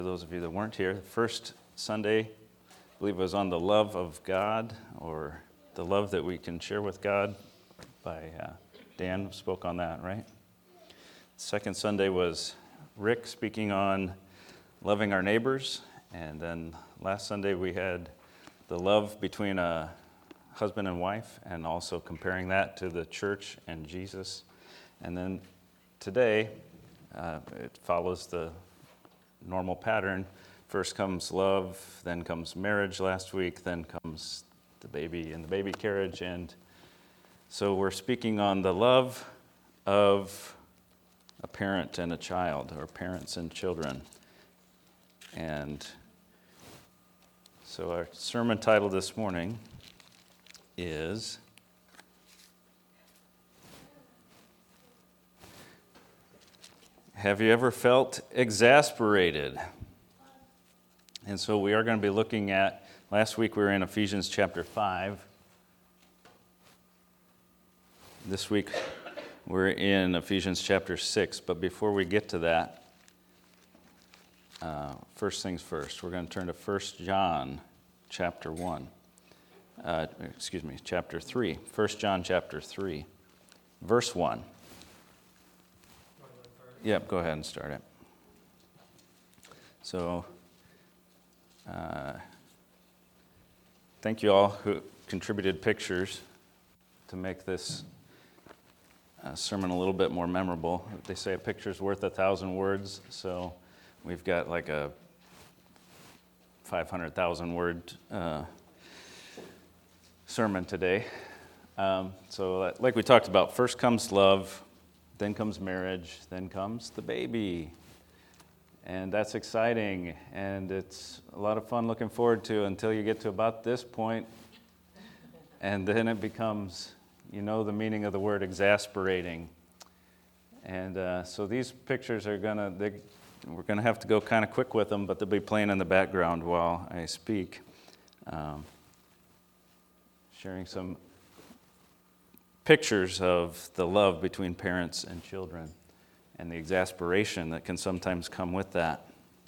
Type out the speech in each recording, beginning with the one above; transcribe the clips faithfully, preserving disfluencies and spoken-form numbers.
For those of you that weren't here, the first Sunday, I believe, was on the love of God, or the love that we can share with God. By uh, Dan spoke on that, right? Second Sunday was Rick speaking on loving our neighbors, and then last Sunday we had the love between a husband and wife, and also comparing that to the church and Jesus. And then today, uh, it follows the normal pattern. First comes love, then comes marriage last week, then comes the baby and the baby carriage. And so we're speaking on the love of a parent and a child, or parents and children. And so our sermon title this morning is Have you ever felt exasperated? And so we are going to be looking at, last week we were in Ephesians chapter five. This week we're in Ephesians chapter six. But before we get to that, uh, first things first, we're going to turn to First John chapter one. Uh, excuse me, chapter three. First John chapter three, verse one. Yep, go ahead and start it. So, uh, thank you all who contributed pictures to make this uh, sermon a little bit more memorable. They say a picture's worth a thousand words, so we've got like a five hundred thousand word uh, sermon today. Um, so, like we talked about, first comes love. Then comes marriage, then comes the baby. And that's exciting, and it's a lot of fun looking forward to until you get to about this point, and then it becomes, you know, the meaning of the word exasperating. And uh, so these pictures are gonna, they, we're gonna have to go kind of quick with them, but they'll be playing in the background while I speak. Um, sharing some pictures of the love between parents and children and the exasperation that can sometimes come with that.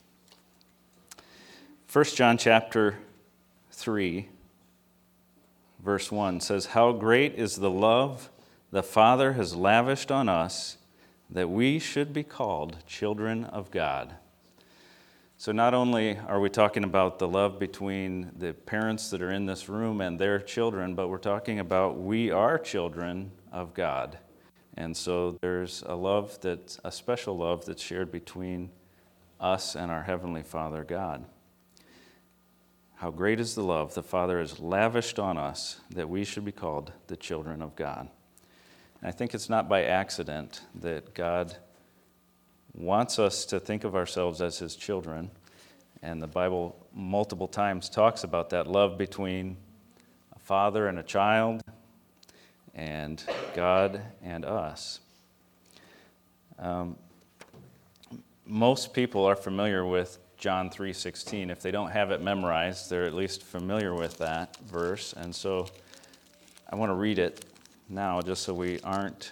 First John chapter three, verse one says, "How great is the love the Father has lavished on us, that we should be called children of God." So not only are we talking about the love between the parents that are in this room and their children, but we're talking about we are children of God. And so there's a love that's a special love that's shared between us and our Heavenly Father, God. How great is the love the Father has lavished on us, that we should be called the children of God. And I think it's not by accident that God wants us to think of ourselves as His children, and the Bible multiple times talks about that love between a father and a child, and God and us. Um, most people are familiar with John three sixteen. If they don't have it memorized, they're at least familiar with that verse, and so I want to read it now just so we aren't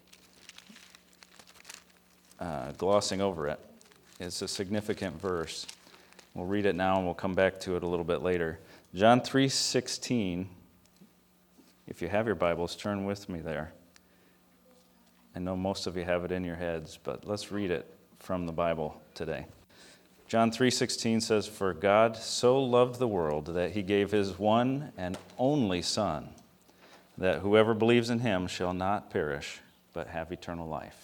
Uh, glossing over it. It's a significant verse. We'll read it now and we'll come back to it a little bit later. John three sixteen. If you have your Bibles, turn with me there. I know most of you have it in your heads, but let's read it from the Bible today. John three sixteen says, "For God so loved the world that He gave His one and only Son, that whoever believes in Him shall not perish, but have eternal life."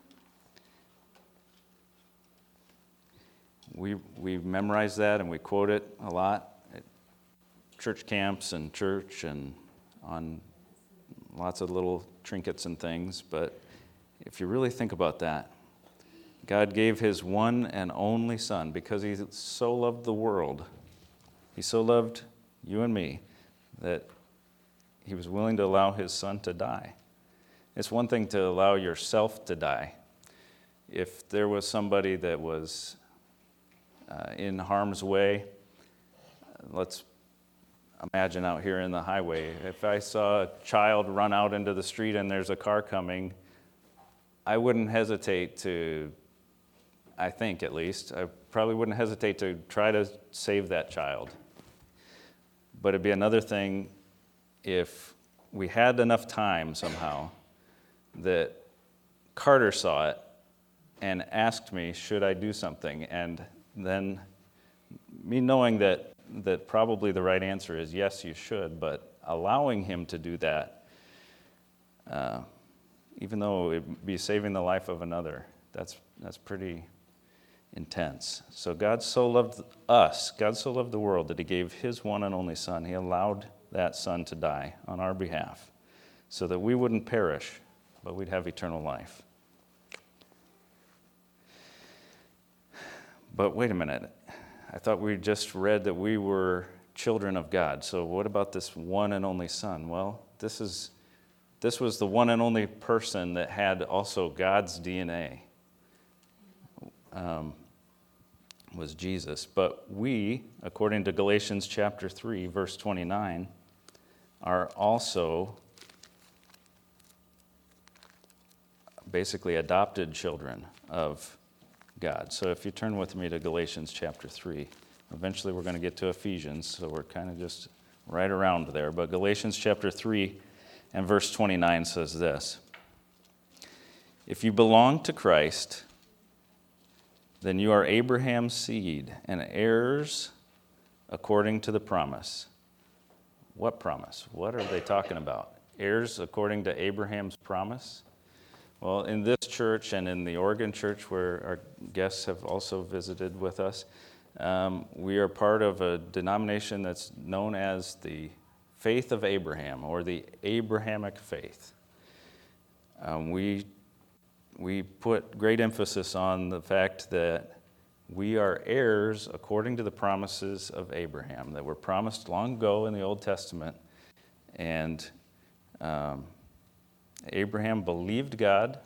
We we memorize that and we quote it a lot at church camps and church and on lots of little trinkets and things. But if you really think about that, God gave His one and only Son because He so loved the world. He so loved you and me that He was willing to allow His Son to die. It's one thing to allow yourself to die. If there was somebody that was Uh, in harm's way, let's imagine out here in the highway. If I saw a child run out into the street and there's a car coming, I wouldn't hesitate to, I think at least, I probably wouldn't hesitate to try to save that child. But it'd be another thing if we had enough time somehow that Carter saw it and asked me, should I do something? And then me knowing that, that probably the right answer is yes, you should, but allowing him to do that, uh, even though it'd be saving the life of another, that's that's pretty intense. So God so loved us, God so loved the world that he gave his one and only son. He allowed that son to die on our behalf so that we wouldn't perish, but we'd have eternal life. But wait a minute. I thought we just read that we were children of God. So what about this one and only son? Well, this is this was the one and only person that had also God's D N A. Um, was Jesus. But we, according to Galatians chapter three, verse twenty-nine, are also basically adopted children of God. So if you turn with me to Galatians chapter three, eventually we're going to get to Ephesians, so we're kind of just right around there. But Galatians chapter three and verse twenty-nine says this: if you belong to Christ, then you are Abraham's seed and heirs according to the promise. What promise? What are they talking about? Heirs according to Abraham's promise? Well, in this church and in the Oregon church where our guests have also visited with us, um, we are part of a denomination that's known as the Faith of Abraham, or the Abrahamic faith. Um, we We put great emphasis on the fact that we are heirs according to the promises of Abraham that were promised long ago in the Old Testament. And um, Abraham believed God,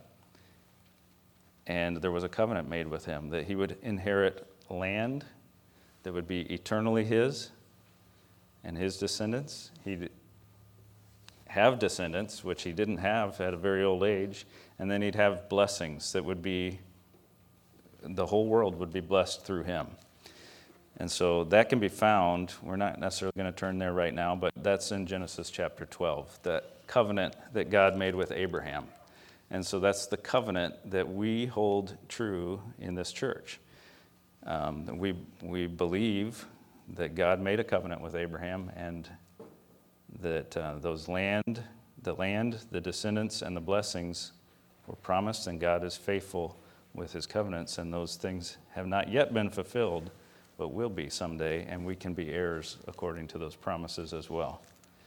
and there was a covenant made with him that he would inherit land that would be eternally his and his descendants. He'd have descendants, which he didn't have at a very old age, and then he'd have blessings that would be, the whole world would be blessed through him. And so that can be found, we're not necessarily going to turn there right now, but that's in Genesis chapter twelve, that covenant that God made with Abraham. And so that's the covenant that we hold true in this church. Um, we, we believe that God made a covenant with Abraham, and that uh, those land, the land, the descendants, and the blessings were promised, and God is faithful with his covenants, and those things have not yet been fulfilled, but will be someday, and we can be heirs according to those promises as well.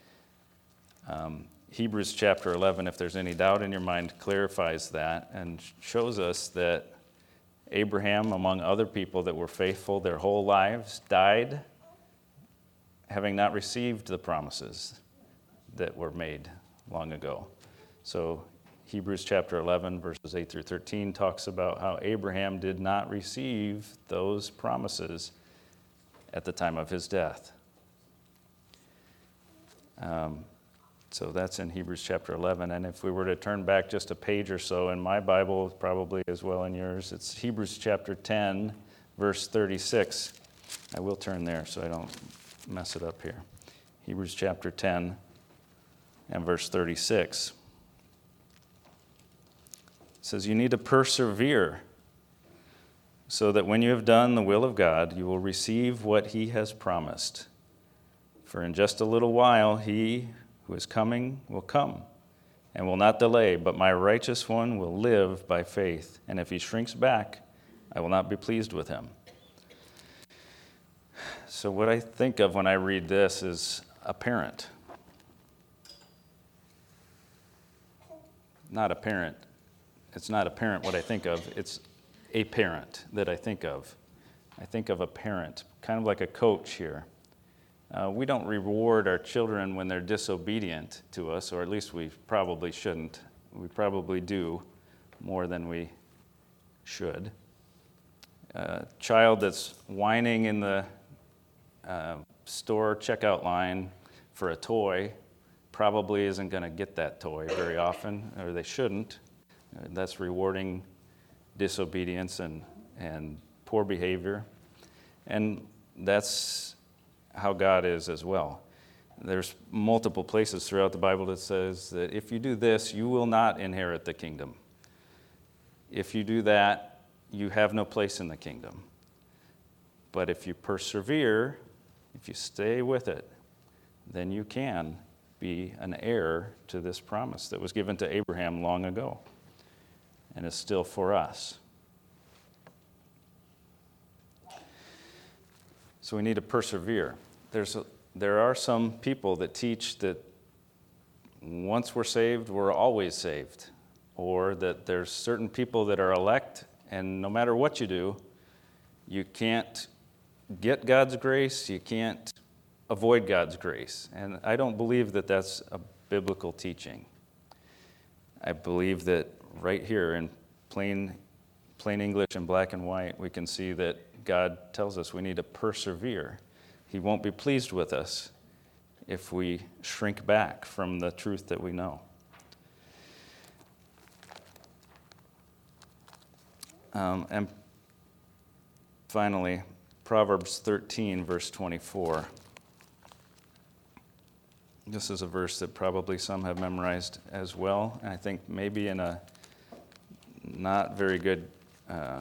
Um, Hebrews chapter eleven, if there's any doubt in your mind, clarifies that and shows us that Abraham, among other people that were faithful their whole lives, died having not received the promises that were made long ago. So Hebrews chapter eleven, verses eight through thirteen, talks about how Abraham did not receive those promises at the time of his death. Um, so that's in Hebrews chapter eleven. And if we were to turn back just a page or so in my Bible, probably as well in yours, it's Hebrews chapter ten, verse thirty-six. I will turn there so I don't mess it up here. Hebrews chapter ten and verse thirty-six. It says, you need to persevere so that when you have done the will of God, you will receive what he has promised. For in just a little while, he who is coming will come and will not delay, but my righteous one will live by faith. And if he shrinks back, I will not be pleased with him. So what I think of when I read this is a parent. Not a parent. It's not a parent what I think of. It's a parent that I think of. I think of a parent, kind of like a coach here. Uh, we don't reward our children when they're disobedient to us, or at least we probably shouldn't. We probably do more than we should. A child that's whining in the uh, store checkout line for a toy probably isn't going to get that toy very often, or they shouldn't. Uh, that's rewarding disobedience and, and poor behavior. And that's how God is as well. There's multiple places throughout the Bible that says that if you do this, you will not inherit the kingdom. If you do that, you have no place in the kingdom. But if you persevere, if you stay with it, then you can be an heir to this promise that was given to Abraham long ago and is still for us. So we need to persevere. There's a, there are some people that teach that once we're saved, we're always saved, or that there's certain people that are elect, and no matter what you do, you can't get God's grace, you can't avoid God's grace. And I don't believe that that's a biblical teaching. I believe that right here in plain, plain English and black and white, we can see that God tells us we need to persevere. He won't be pleased with us if we shrink back from the truth that we know. Um, and finally, Proverbs thirteen, verse twenty-four. This is a verse that probably some have memorized as well, and I think maybe in a not very good uh,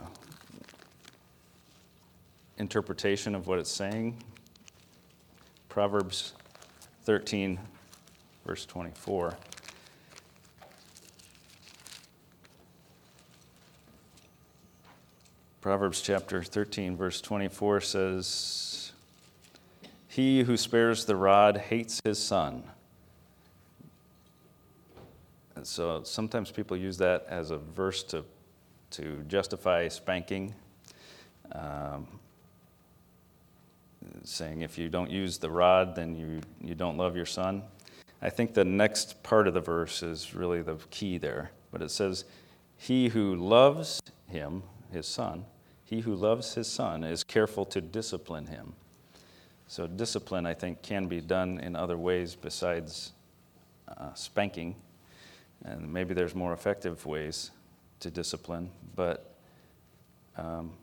interpretation of what it's saying. Proverbs thirteen, verse twenty-four. Proverbs chapter thirteen, verse twenty-four says, "He who spares the rod hates his son." And so sometimes people use that as a verse to, to justify spanking, um, saying if you don't use the rod, then you, you don't love your son. I think the next part of the verse is really the key there. But it says, "He who loves him," his son, "he who loves his son is careful to discipline him." So discipline, I think, can be done in other ways besides uh, spanking. And maybe there's more effective ways to discipline. But um,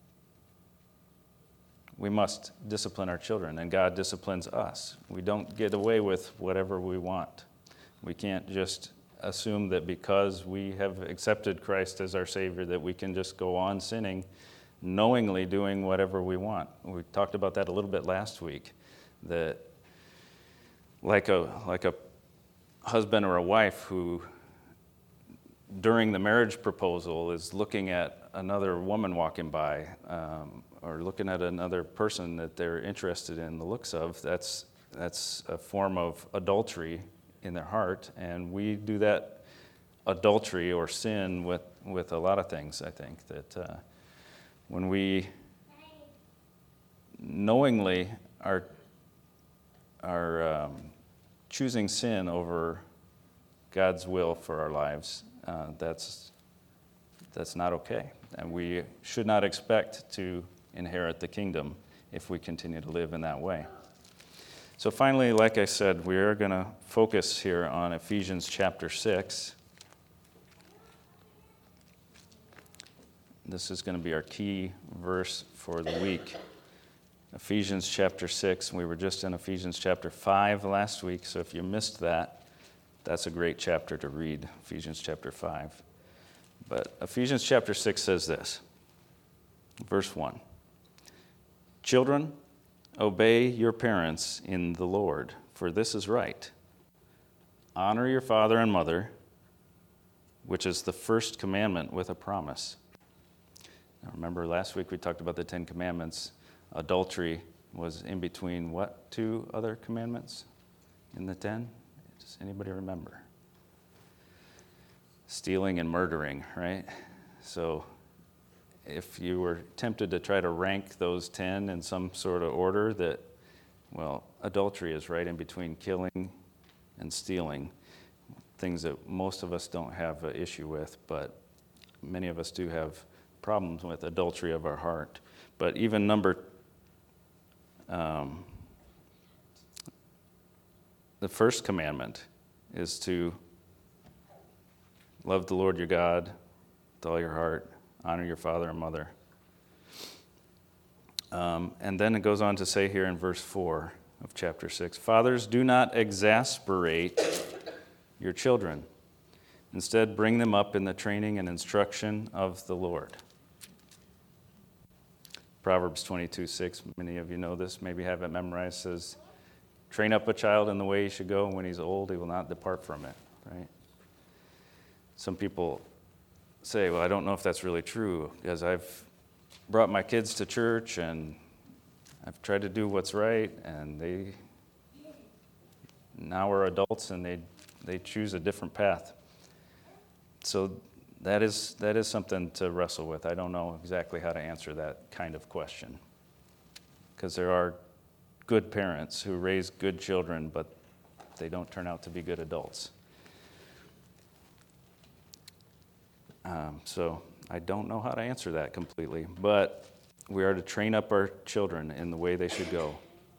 we must discipline our children, and God disciplines us. We don't get away with whatever we want. We can't just assume that because we have accepted Christ as our Savior that we can just go on sinning, knowingly doing whatever we want. We talked about that a little bit last week, that like a like a husband or a wife who during the marriage proposal is looking at another woman walking by um, or looking at another person that they're interested in the looks of, that's that's a form of adultery in their heart, and we do that adultery or sin with, with a lot of things, I think, that uh, when we knowingly are, are um, choosing sin over God's will for our lives, uh, that's, that's not okay. And we should not expect to inherit the kingdom if we continue to live in that way. So finally, like I said, we are going to focus here on Ephesians chapter six. This is going to be our key verse for the week. Ephesians chapter six. We were just in Ephesians chapter five last week, so if you missed that, that's a great chapter to read, Ephesians chapter five. But Ephesians chapter six says this, verse one. "Children, obey your parents in the Lord, for this is right. Honor your father and mother, which is the first commandment with a promise." Now remember, last week we talked about the Ten Commandments. Adultery was in between what two other commandments in the ten? Does anybody remember? Stealing and murdering, right? So if you were tempted to try to rank those ten in some sort of order, that, well, adultery is right in between killing and stealing, things that most of us don't have an issue with, but many of us do have problems with adultery of our heart. But even number, um, the first commandment is to love the Lord your God with all your heart, honor your father and mother. Um, and then it goes on to say here in verse four of chapter six, fathers, do not exasperate your children. Instead, bring them up in the training and instruction of the Lord. Proverbs twenty-two six, many of you know this, maybe have it memorized, says, train up a child in the way he should go, and when he's old, he will not depart from it, right? Some people say, well, I don't know if that's really true, because I've brought my kids to church, and I've tried to do what's right, and they now are adults, and they they choose a different path. So that is that is something to wrestle with. I don't know exactly how to answer that kind of question, because there are good parents who raise good children, but they don't turn out to be good adults. Um, so I don't know how to answer that completely, but we are to train up our children in the way they should go.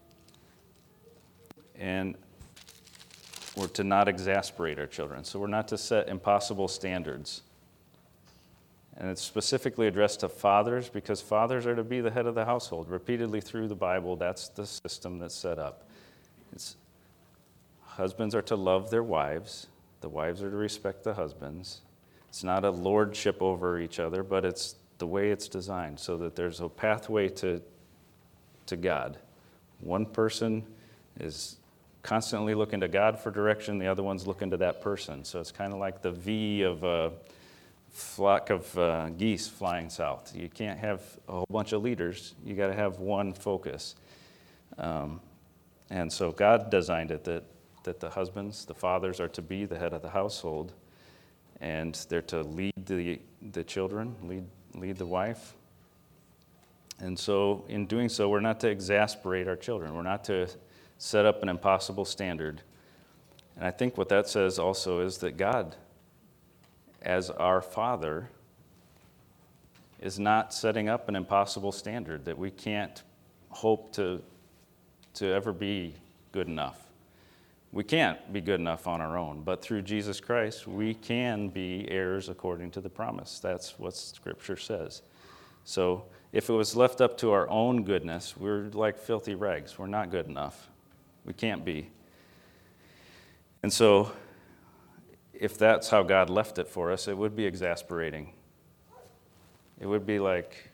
And we're to not exasperate our children. So we're not to set impossible standards. And it's specifically addressed to fathers, because fathers are to be the head of the household. Repeatedly through the Bible, that's the system that's set up. It's, husbands are to love their wives. The wives are to respect the husbands. It's not a lordship over each other, but it's the way it's designed, so that there's a pathway to, to God. One person is constantly looking to God for direction, the other one's looking to that person. So it's kind of like the V of a flock of uh, geese flying south. You can't have a whole bunch of leaders. You got to have one focus. Um, and so God designed it that, that the husbands, the fathers, are to be the head of the household, and they're to lead the, the children, lead, lead the wife. And so in doing so, we're not to exasperate our children. We're not to set up an impossible standard. And I think what that says also is that God, as our Father, is not setting up an impossible standard that we can't hope to, to ever be good enough. We can't be good enough on our own, but through Jesus Christ, we can be heirs according to the promise. That's what Scripture says. So if it was left up to our own goodness, we're like filthy rags. We're not good enough. We can't be. And so if that's how God left it for us, it would be exasperating. It would be like,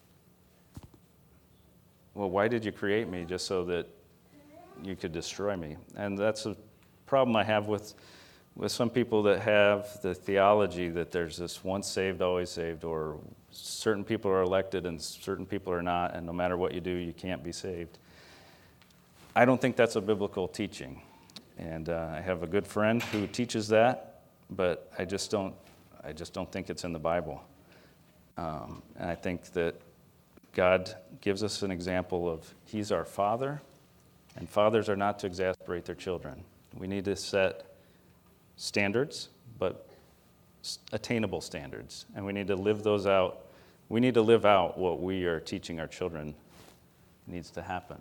well, why did you create me just so that you could destroy me? And that's a problem I have with, with some people that have the theology that there's this once saved, always saved, or certain people are elected and certain people are not, and no matter what you do, you can't be saved. I don't think that's a biblical teaching. And uh, I have a good friend who teaches that, but I just don't, I just don't think it's in the Bible. Um, and I think that God gives us an example of He's our Father, and fathers are not to exasperate their children. We need to set standards, but attainable standards, and we need to live those out. We need to live out what we are teaching our children needs to happen.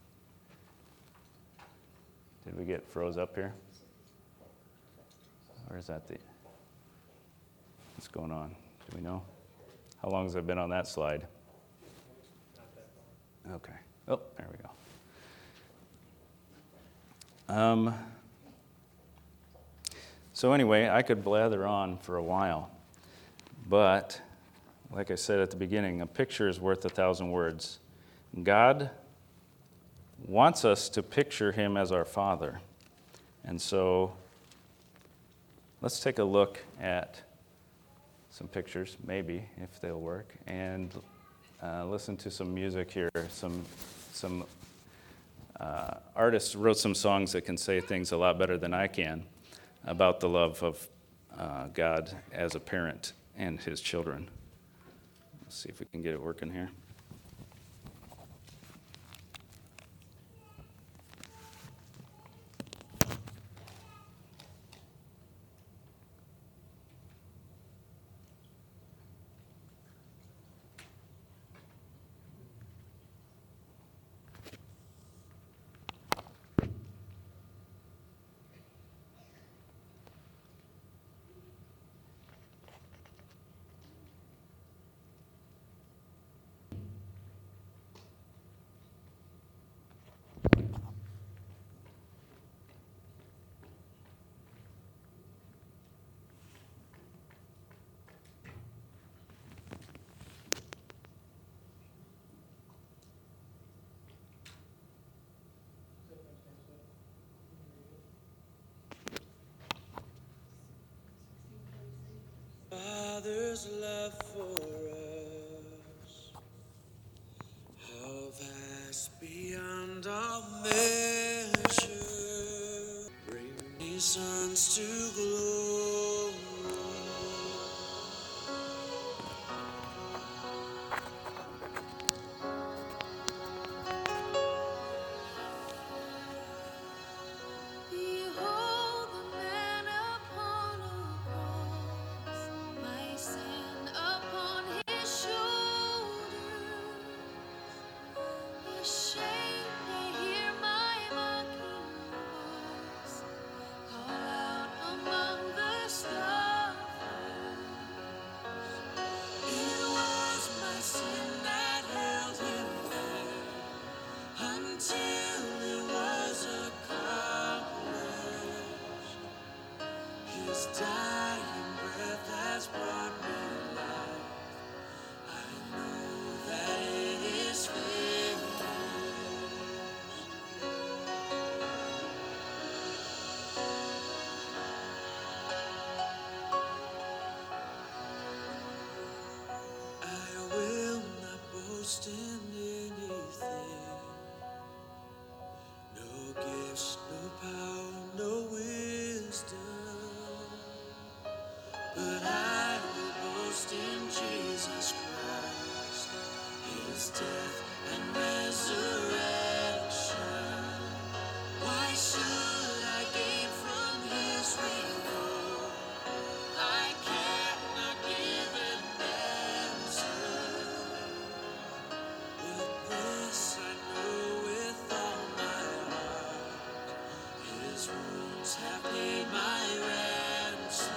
Did we get froze up here? Or is that the... What's going on? Do we know? How long has it been on that slide? Okay. Oh, there we go. Um, so anyway, I could blather on for a while, but like I said at the beginning, a picture is worth a thousand words. God wants us to picture Him as our Father. And so let's take a look at some pictures, maybe, if they'll work, and uh, listen to some music here. Some some uh, artists wrote some songs that can say things a lot better than I can about the love of uh, God as a parent and His children. Let's see if we can get it working here. Father's love for us, how vast beyond all measure, bring these sons to glory. Behold the man upon a cross, my sin upon his shoulders. Ashamed, I hear my mocking voice call out among the scoffers. It was my sin that held him there until it was accomplished. His dying breath has brought me life. I know that it is finished. I will not boast in anything. No gifts, no power, no wisdom. But I will boast in Jesus Christ, his death and resurrection. Why should I gain from his reward? I cannot give an answer. But this I know with all my heart, his wounds have paid my ransom.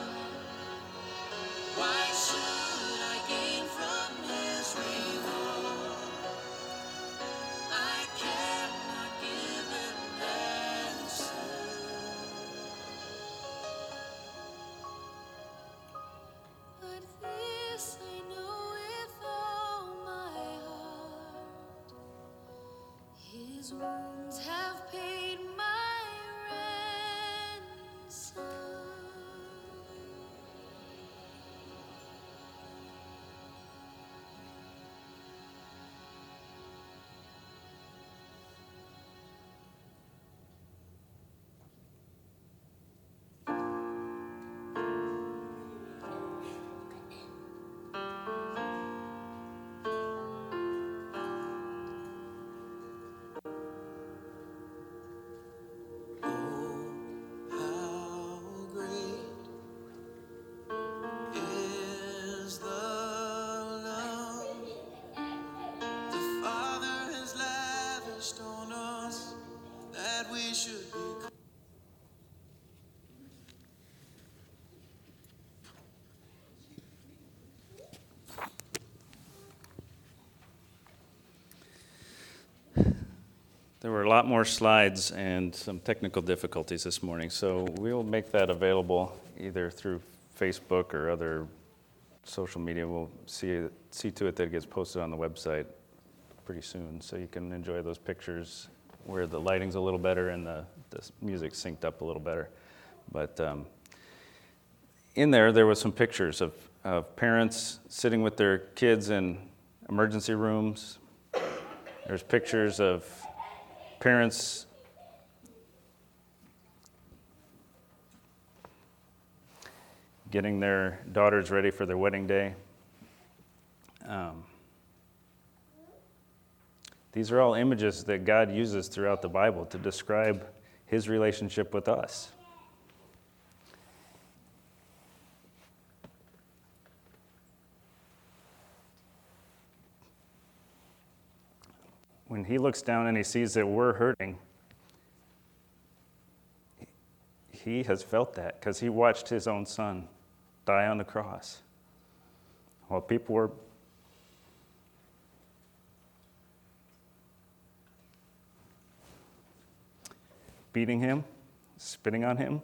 Why should I gain from his reward? I cannot give an answer. But this I know with all my heart, his wounds have paid my ransom. How great is the love the Father has lavished on us, that we should be. There were a lot more slides and some technical difficulties this morning, so we'll make that available either through Facebook or other social media. We'll see see to it that it gets posted on the website pretty soon, so you can enjoy those pictures where the lighting's a little better and the, the music synced up a little better. But um, in there, there was some pictures of, of parents sitting with their kids in emergency rooms. There's pictures of parents getting their daughters ready for their wedding day. Um, these are all images that God uses throughout the Bible to describe his relationship with us. When he looks down and he sees that we're hurting, he has felt that because he watched his own son die on the cross while people were beating him, spitting on him.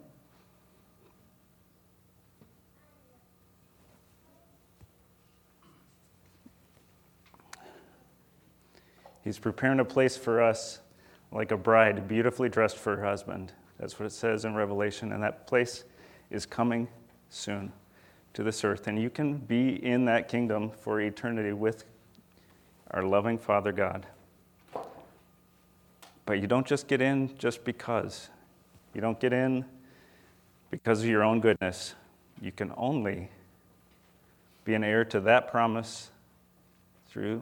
He's preparing a place for us like a bride beautifully dressed for her husband. That's what it says in Revelation, and that place is coming soon. to this earth, and you can be in that kingdom for eternity with our loving Father God. But you don't just get in just because. You don't get in because of your own goodness. You can only be an heir to that promise through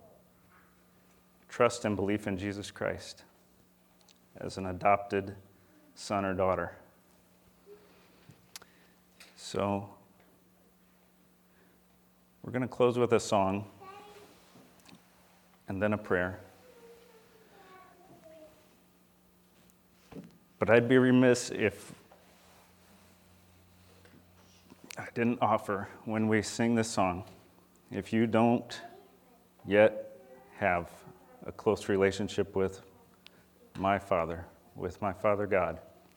trust and belief in Jesus Christ as an adopted son or daughter. So, we're going to close with a song and then a prayer. But I'd be remiss if I didn't offer, when we sing this song, if you don't yet have a close relationship with my Father, with my Father God,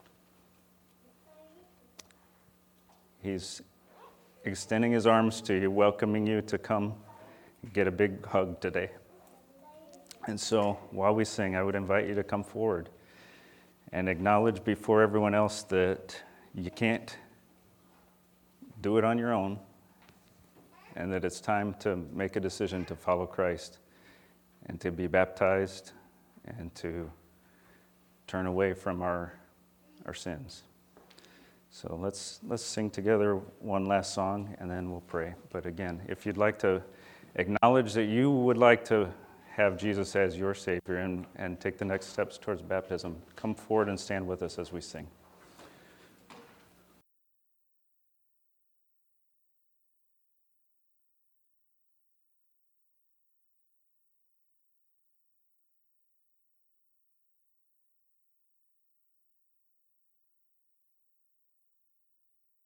He's extending His arms to you, welcoming you to come get a big hug today. And so, while we sing, I would invite you to come forward and acknowledge before everyone else that you can't do it on your own, and that it's time to make a decision to follow Christ and to be baptized and to turn away from our our sins. So let's let's sing together one last song, and then we'll pray. But again, if you'd like to acknowledge that you would like to have Jesus as your Savior and, and take the next steps towards baptism, come forward and stand with us as we sing.